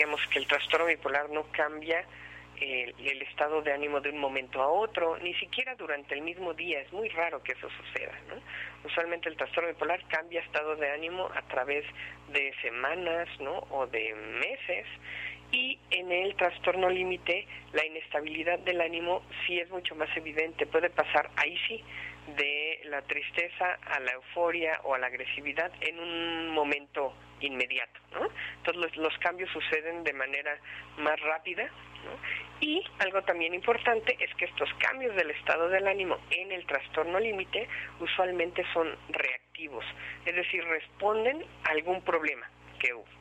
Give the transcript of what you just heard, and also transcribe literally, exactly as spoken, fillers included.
Digamos que el trastorno bipolar no cambia el, el estado de ánimo de un momento a otro, ni siquiera durante el mismo día. Es muy raro que eso suceda, ¿no? Usualmente el trastorno bipolar cambia estado de ánimo a través de semanas, ¿no? O de meses. Y en el trastorno límite, la inestabilidad del ánimo sí es mucho más evidente. Puede pasar, ahí sí, de la tristeza a la euforia o a la agresividad en un momento inmediato, ¿no? Entonces los, los cambios suceden de manera más rápida, ¿no? Y algo también importante es que estos cambios del estado del ánimo en el trastorno límite usualmente son reactivos, es decir, responden a algún problema que hubo.